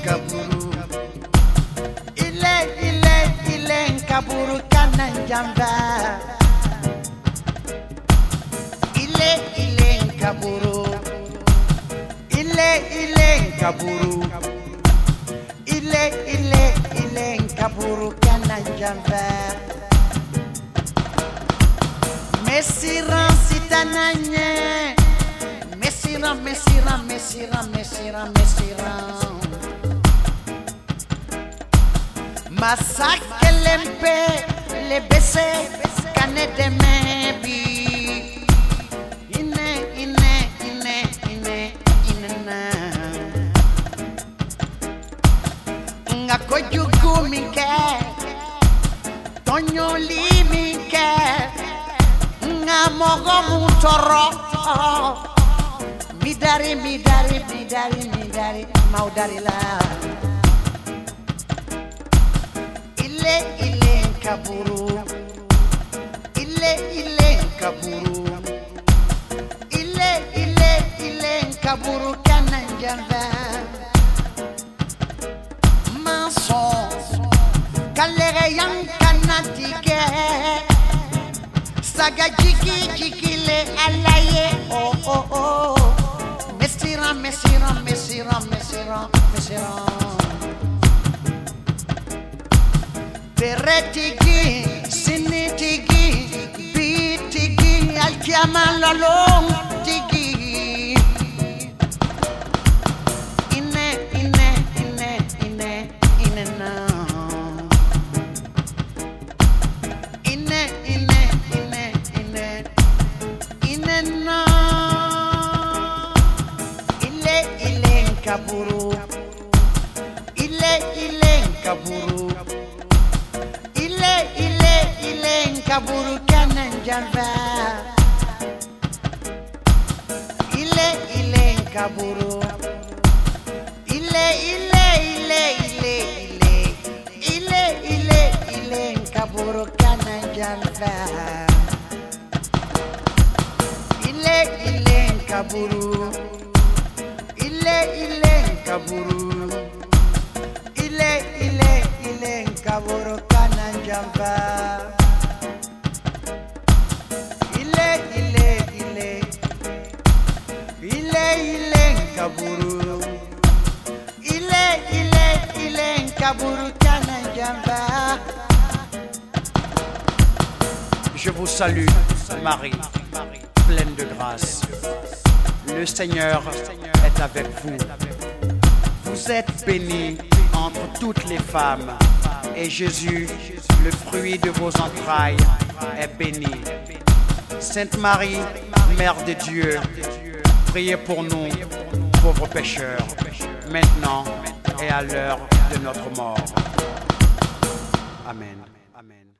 Nkaburu. Ile Nkaburu kananjamba. Ile Nkaburu. Ile Nkaburu. Ile Nkaburu kananjamba. Mesiran sitananye. Mesiran. Masakelempe le bese kanedeme. Kojugu minke, Tonyo li minke, nga mogo mutoro, midari, maudari la. Ile Nkaburu, ile Nkaburu, ile Nkaburu kananjamba. Kalere yang kanatike saga jiki le alaye oh mesiran Beretigi sinitigi bitigi alkiama lalong tigi Nkaburu, ile Nkaburu, ile Nkaburu kananjamba. Ile Nkaburu, ile Nkaburu kananjamba. Ile Nkaburu. Ile Nkaburu, ile Nkaburu kananjamba. Ile Nkaburu, ile Nkaburu kananjamba. Je vous salue, Marie, pleine de grâce. Le Seigneur est avec vous. Vous êtes bénie entre toutes les femmes, et Jésus, le fruit de vos entrailles, est béni. Sainte Marie, Mère de Dieu, priez pour nous, pauvres pécheurs, maintenant et à l'heure de notre mort. Amen.